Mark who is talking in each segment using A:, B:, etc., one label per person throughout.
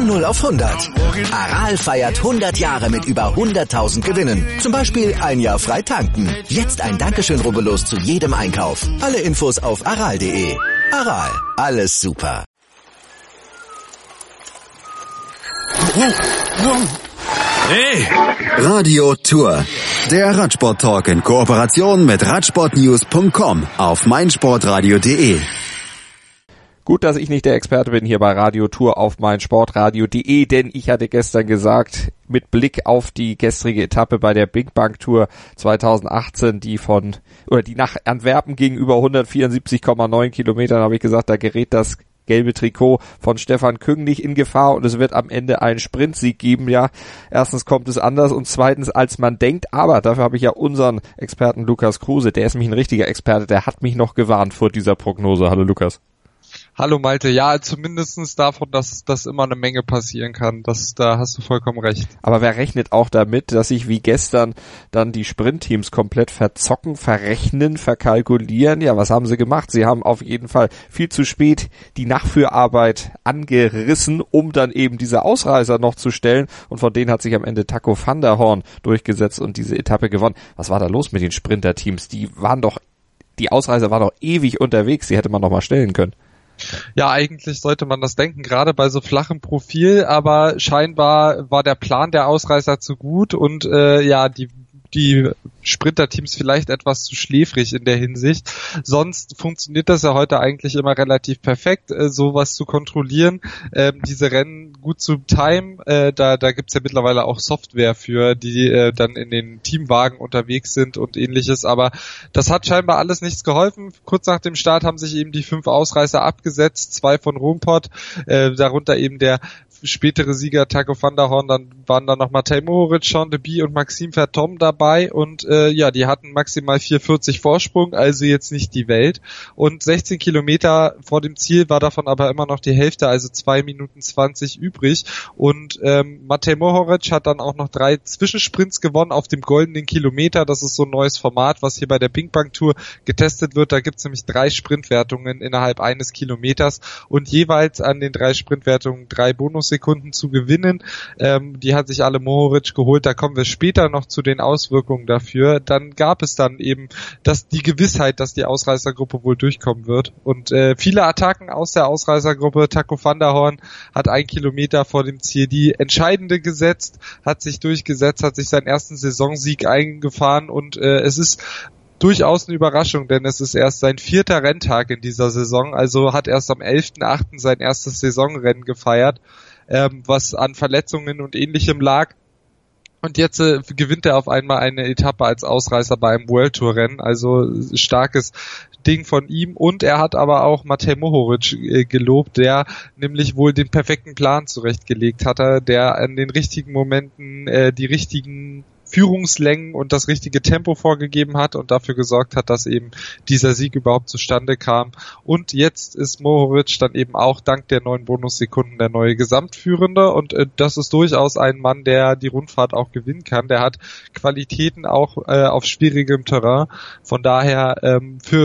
A: Von 0 auf 100. Aral feiert 100 Jahre mit über 100.000 Gewinnen. Zum Beispiel ein Jahr frei tanken. Jetzt ein Dankeschön, rubbellos zu jedem Einkauf. Alle Infos auf aral.de. Aral, alles super.
B: Hey!
C: Radio Tour. Der Radsport-Talk in Kooperation mit Radsportnews.com auf meinsportradio.de.
D: Gut, dass ich nicht der Experte bin hier bei Radio Tour auf meinsportradio.de, denn ich hatte gestern gesagt, mit Blick auf die gestrige Etappe bei der Big Bang Tour 2018, die nach Antwerpen ging, über 174,9 Kilometern, habe ich gesagt, da gerät das gelbe Trikot von Stefan Küng nicht in Gefahr und es wird am Ende einen Sprintsieg geben. Ja, erstens kommt es anders und zweitens als man denkt, aber dafür habe ich ja unseren Experten Lukas Kruse, der ist nämlich ein richtiger Experte, der hat mich noch gewarnt vor dieser Prognose. Hallo Lukas.
E: Hallo Malte, ja, zumindestens davon, dass das immer eine Menge passieren kann, da hast du vollkommen recht.
D: Aber wer rechnet auch damit, dass sich wie gestern dann die Sprintteams komplett verzocken, verrechnen, verkalkulieren? Ja, was haben sie gemacht? Sie haben auf jeden Fall viel zu spät die Nachführarbeit angerissen, um dann eben diese Ausreißer noch zu stellen und von denen hat sich am Ende Taco van der Hoorn durchgesetzt und diese Etappe gewonnen. Was war da los mit den Sprinterteams? Die Ausreißer waren doch ewig unterwegs, die hätte man noch mal stellen können.
E: Ja, eigentlich sollte man das denken, gerade bei so flachem Profil, aber scheinbar war der Plan der Ausreißer zu gut und die Sprinterteams vielleicht etwas zu schläfrig in der Hinsicht. Sonst funktioniert das ja heute eigentlich immer relativ perfekt, sowas zu kontrollieren, diese Rennen gut zu timen. Da gibt's ja mittlerweile auch Software für, die dann in den Teamwagen unterwegs sind und ähnliches. Aber das hat scheinbar alles nichts geholfen. Kurz nach dem Start haben sich eben die 5 Ausreißer abgesetzt, 2 von Roompot, darunter eben der spätere Sieger Taco van der Hoorn, dann waren da noch Matej Mohoric, Sean Deby und Maxime Vertom dabei und die hatten maximal 4,40 Vorsprung, also jetzt nicht die Welt und 16 Kilometer vor dem Ziel war davon aber immer noch die Hälfte, also 2 Minuten 20 übrig und Matej Mohoric hat dann auch noch 3 Zwischensprints gewonnen auf dem goldenen Kilometer, das ist so ein neues Format, was hier bei der Big Bang Tour getestet wird, da gibt's nämlich 3 Sprintwertungen innerhalb eines Kilometers und jeweils an den 3 Sprintwertungen 3 Bonussekunden zu gewinnen. Die hat sich alle Mohoric geholt. Da kommen wir später noch zu den Auswirkungen dafür. Dann gab es dann eben die Gewissheit, dass die Ausreißergruppe wohl durchkommen wird. Und viele Attacken aus der Ausreißergruppe. Taco van der Hoorn hat 1 Kilometer vor dem Ziel die entscheidende gesetzt, hat sich durchgesetzt, hat sich seinen ersten Saisonsieg eingefahren und es ist durchaus eine Überraschung, denn es ist erst sein 4. Renntag in dieser Saison, also hat erst am 11.8. sein erstes Saisonrennen gefeiert, was an Verletzungen und Ähnlichem lag. Und jetzt gewinnt er auf einmal eine Etappe als Ausreißer bei einem World Tour Rennen, also starkes Ding von ihm. Und er hat aber auch Matej Mohoric gelobt, der nämlich wohl den perfekten Plan zurechtgelegt hatte, der an den richtigen Momenten die richtigen Führungslängen und das richtige Tempo vorgegeben hat und dafür gesorgt hat, dass eben dieser Sieg überhaupt zustande kam. Und jetzt ist Mohoric dann eben auch dank der 9 Bonussekunden der neue Gesamtführende und das ist durchaus ein Mann, der die Rundfahrt auch gewinnen kann. Der hat Qualitäten auch auf schwierigem Terrain. Von daher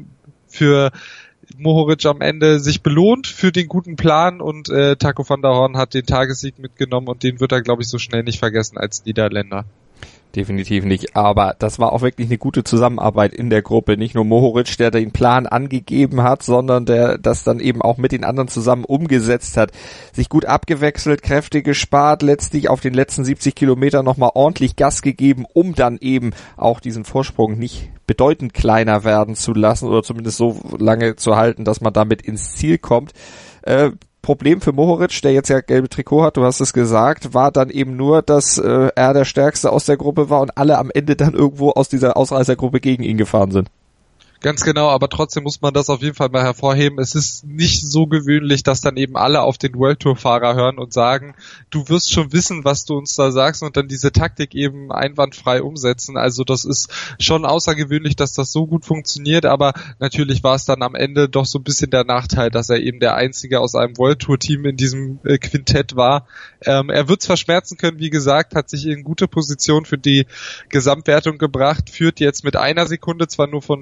E: für Mohoric am Ende sich belohnt für den guten Plan und Taco van der Hoorn hat den Tagessieg mitgenommen und den wird er, glaube ich, so schnell nicht vergessen als Niederländer.
D: Definitiv nicht, aber das war auch wirklich eine gute Zusammenarbeit in der Gruppe. Nicht nur Mohoric, der den Plan angegeben hat, sondern der das dann eben auch mit den anderen zusammen umgesetzt hat. Sich gut abgewechselt, Kräfte gespart, letztlich auf den letzten 70 Kilometern nochmal ordentlich Gas gegeben, um dann eben auch diesen Vorsprung nicht bedeutend kleiner werden zu lassen oder zumindest so lange zu halten, dass man damit ins Ziel kommt. Problem für Mohoric, der jetzt ja gelbe Trikot hat, du hast es gesagt, war dann eben nur, dass er der Stärkste aus der Gruppe war und alle am Ende dann irgendwo aus dieser Ausreißergruppe gegen ihn gefahren sind.
E: Ganz genau, aber trotzdem muss man das auf jeden Fall mal hervorheben. Es ist nicht so gewöhnlich, dass dann eben alle auf den World Tour Fahrer hören und sagen, du wirst schon wissen, was du uns da sagst und dann diese Taktik eben einwandfrei umsetzen. Also das ist schon außergewöhnlich, dass das so gut funktioniert, aber natürlich war es dann am Ende doch so ein bisschen der Nachteil, dass er eben der Einzige aus einem World Tour Team in diesem Quintett war. Er wird es verschmerzen können, wie gesagt, hat sich in gute Position für die Gesamtwertung gebracht, führt jetzt mit 1 Sekunde, zwar nur vor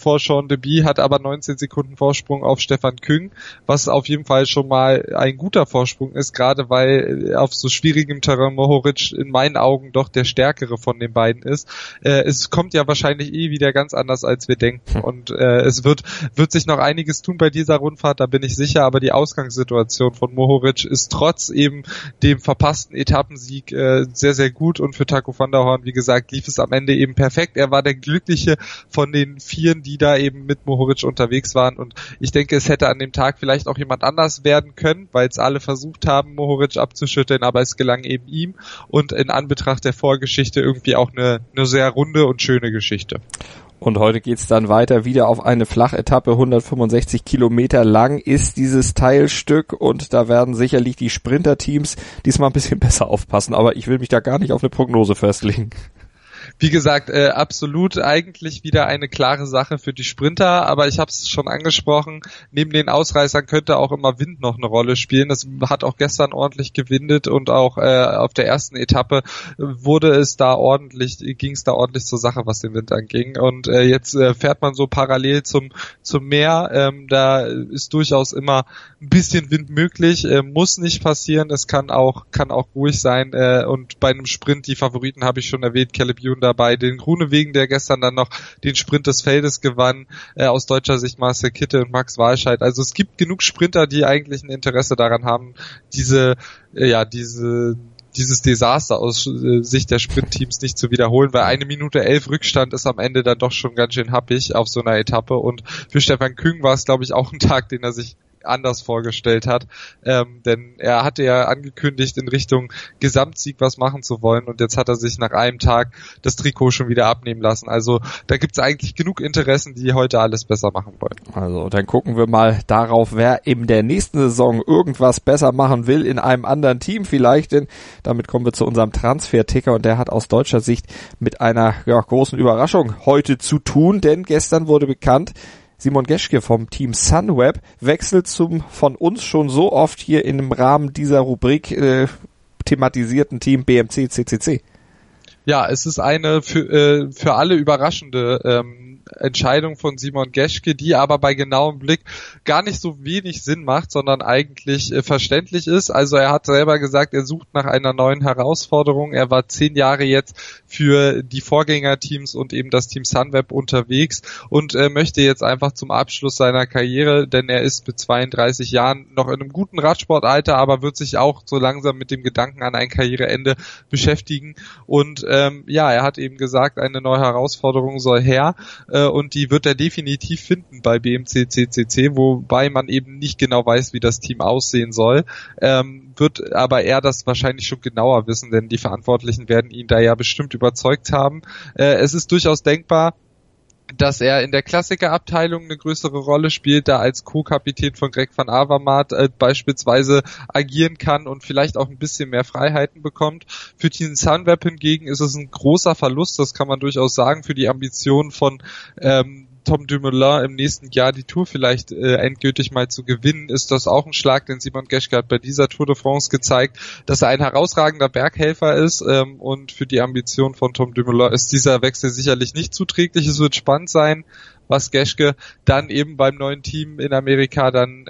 E: vor Sean Deby, hat aber 19 Sekunden Vorsprung auf Stefan Küng, was auf jeden Fall schon mal ein guter Vorsprung ist, gerade weil auf so schwierigem Terrain Mohoric in meinen Augen doch der stärkere von den beiden ist. Es kommt ja wahrscheinlich wieder ganz anders, als wir denken, und es wird sich noch einiges tun bei dieser Rundfahrt, da bin ich sicher, aber die Ausgangssituation von Mohoric ist trotz eben dem verpassten Etappensieg sehr, sehr gut, und für Taco van der Horn, wie gesagt, lief es am Ende eben perfekt. Er war der Glückliche von den Vieren, die da eben mit Mohoric unterwegs waren, und ich denke, es hätte an dem Tag vielleicht auch jemand anders werden können, weil es alle versucht haben, Mohoric abzuschütteln, aber es gelang eben ihm, und in Anbetracht der Vorgeschichte irgendwie auch eine sehr runde und schöne Geschichte.
D: Und heute geht's dann weiter wieder auf eine Flachetappe, 165 Kilometer lang ist dieses Teilstück, und da werden sicherlich die Sprinterteams diesmal ein bisschen besser aufpassen, aber ich will mich da gar nicht auf eine Prognose festlegen.
E: Wie gesagt, absolut eigentlich wieder eine klare Sache für die Sprinter, aber ich habe es schon angesprochen, neben den Ausreißern könnte auch immer Wind noch eine Rolle spielen. Das hat auch gestern ordentlich gewindet, und auch auf der ersten Etappe ging es da ordentlich zur Sache, was den Wind anging. Und jetzt fährt man so parallel zum Meer, da ist durchaus immer ein bisschen Wind möglich, muss nicht passieren, es kann auch ruhig sein, und bei einem Sprint, die Favoriten habe ich schon erwähnt, Caleb Ewan dabei, den Groenewegen, der gestern dann noch den Sprint des Feldes gewann, aus deutscher Sicht Marcel Kittel und Max Walscheid. Also es gibt genug Sprinter, die eigentlich ein Interesse daran haben, dieses Desaster aus Sicht der Sprintteams nicht zu wiederholen, weil 1 Minute 11 Rückstand ist am Ende dann doch schon ganz schön happig auf so einer Etappe, und für Stefan Küng war es, glaube ich, auch ein Tag, den er sich anders vorgestellt hat, denn er hatte ja angekündigt, in Richtung Gesamtsieg was machen zu wollen, und jetzt hat er sich nach einem Tag das Trikot schon wieder abnehmen lassen. Also da gibt es eigentlich genug Interessen, die heute alles besser machen wollen.
D: Also dann gucken wir mal darauf, wer in der nächsten Saison irgendwas besser machen will, in einem anderen Team vielleicht, denn damit kommen wir zu unserem Transfer-Ticker, und der hat aus deutscher Sicht mit einer großen Überraschung heute zu tun, denn gestern wurde bekannt, Simon Geschke vom Team Sunweb wechselt zum von uns schon so oft hier im Rahmen dieser Rubrik thematisierten Team BMC CCC.
E: Ja, es ist eine für alle überraschende Entscheidung von Simon Geschke, die aber bei genauem Blick gar nicht so wenig Sinn macht, sondern eigentlich verständlich ist. Also er hat selber gesagt, er sucht nach einer neuen Herausforderung. Er war 10 Jahre jetzt für die Vorgängerteams und eben das Team Sunweb unterwegs und möchte jetzt einfach zum Abschluss seiner Karriere, denn er ist mit 32 Jahren noch in einem guten Radsportalter, aber wird sich auch so langsam mit dem Gedanken an ein Karriereende beschäftigen. Und er hat eben gesagt, eine neue Herausforderung soll her, und die wird er definitiv finden bei BMC CCC, wobei man eben nicht genau weiß, wie das Team aussehen soll, wird aber er das wahrscheinlich schon genauer wissen, denn die Verantwortlichen werden ihn da ja bestimmt überzeugt haben. Es ist durchaus denkbar, dass er in der Klassikerabteilung eine größere Rolle spielt, da als Co-Kapitän von Greg van Avermaet beispielsweise agieren kann und vielleicht auch ein bisschen mehr Freiheiten bekommt. Für Team Sunweb hingegen ist es ein großer Verlust, das kann man durchaus sagen, für die Ambition von Tom Dumoulin im nächsten Jahr die Tour vielleicht endgültig mal zu gewinnen, ist das auch ein Schlag, denn Simon Geschke hat bei dieser Tour de France gezeigt, dass er ein herausragender Berghelfer ist, und für die Ambition von Tom Dumoulin ist dieser Wechsel sicherlich nicht zuträglich. Es wird spannend sein, was Geschke dann eben beim neuen Team in Amerika dann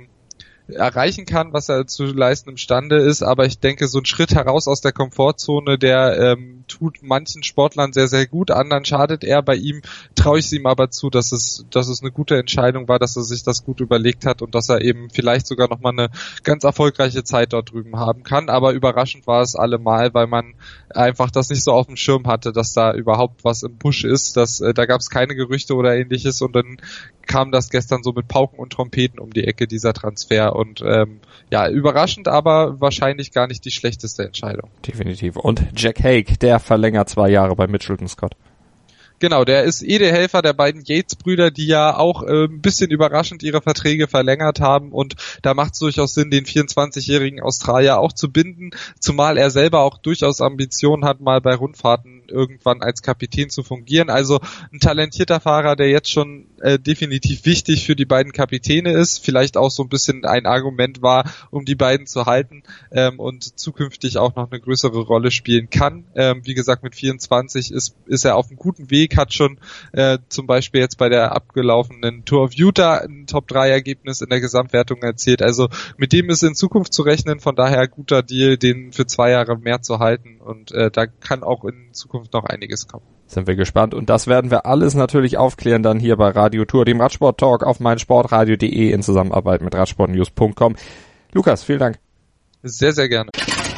E: erreichen kann, was er zu leisten imstande ist, aber ich denke, so ein Schritt heraus aus der Komfortzone, der tut manchen Sportlern sehr, sehr gut, anderen schadet er. Bei ihm traue ich es ihm aber zu, dass es eine gute Entscheidung war, dass er sich das gut überlegt hat und dass er eben vielleicht sogar nochmal eine ganz erfolgreiche Zeit dort drüben haben kann, aber überraschend war es allemal, weil man einfach das nicht so auf dem Schirm hatte, dass da überhaupt was im Busch ist, da gab es keine Gerüchte oder ähnliches, und dann kam das gestern so mit Pauken und Trompeten um die Ecke, dieser Transfer, und überraschend, aber wahrscheinlich gar nicht die schlechteste Entscheidung.
D: Definitiv. Und Jack Haig, der verlängert 2 Jahre bei Mitchelton Scott.
E: Genau, der ist der Helfer der beiden Yates-Brüder, die ja auch ein bisschen überraschend ihre Verträge verlängert haben, und da macht es durchaus Sinn, den 24-jährigen Australier auch zu binden, zumal er selber auch durchaus Ambitionen hat, mal bei Rundfahrten irgendwann als Kapitän zu fungieren. Also ein talentierter Fahrer, der jetzt schon definitiv wichtig für die beiden Kapitäne ist, vielleicht auch so ein bisschen ein Argument war, um die beiden zu halten und zukünftig auch noch eine größere Rolle spielen kann. Wie gesagt, mit 24 ist er auf einem guten Weg, hat schon zum Beispiel jetzt bei der abgelaufenen Tour of Utah ein Top-3-Ergebnis in der Gesamtwertung erzielt. Also mit dem ist in Zukunft zu rechnen, von daher guter Deal, den für 2 Jahre mehr zu halten und da kann auch in Zukunft noch einiges kommen.
D: Sind wir gespannt und das werden wir alles natürlich aufklären dann hier bei Radio Tour, dem Radsport-Talk auf meinsportradio.de in Zusammenarbeit mit radsportnews.com. Lukas, vielen Dank.
E: Sehr, sehr gerne.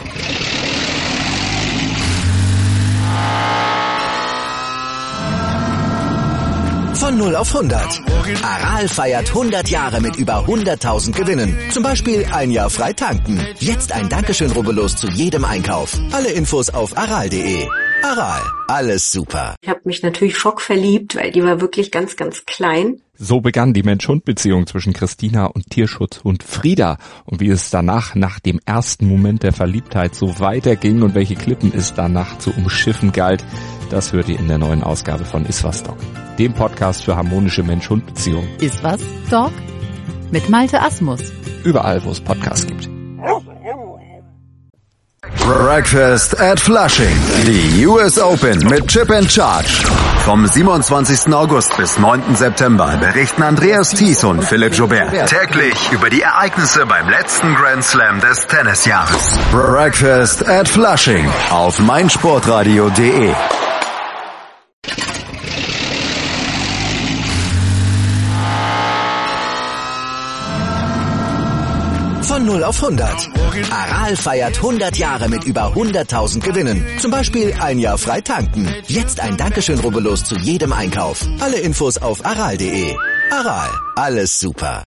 A: Von 0 auf 100. Aral feiert 100 Jahre mit über 100.000 Gewinnen. Zum Beispiel ein Jahr frei tanken. Jetzt ein Dankeschön, rubbellos zu jedem Einkauf. Alle Infos auf aral.de. Aral, alles super.
F: Ich habe mich natürlich schockverliebt, weil die war wirklich ganz, ganz klein.
D: So begann die Mensch-Hund-Beziehung zwischen Christina und Tierschutzhund Frieda. Und wie es danach, nach dem ersten Moment der Verliebtheit, so weiterging und welche Klippen es danach zu umschiffen galt, das hört ihr in der neuen Ausgabe von Iswas Dog, dem Podcast für harmonische Mensch-Hund-Beziehungen.
G: Iswas Dog mit Malte Asmus.
D: Überall, wo es Podcasts gibt.
C: Breakfast at Flushing. Die US Open mit Chip and Charge. Vom 27. August bis 9. September berichten Andreas Thies und Philipp Joubert täglich über die Ereignisse beim letzten Grand Slam des Tennisjahres. Breakfast at Flushing auf meinsportradio.de.
A: Von 0 auf 100. Aral feiert 100 Jahre mit über 100.000 Gewinnen. Zum Beispiel ein Jahr frei tanken. Jetzt ein Dankeschön, rubbellos zu jedem Einkauf. Alle Infos auf aral.de. Aral, alles super.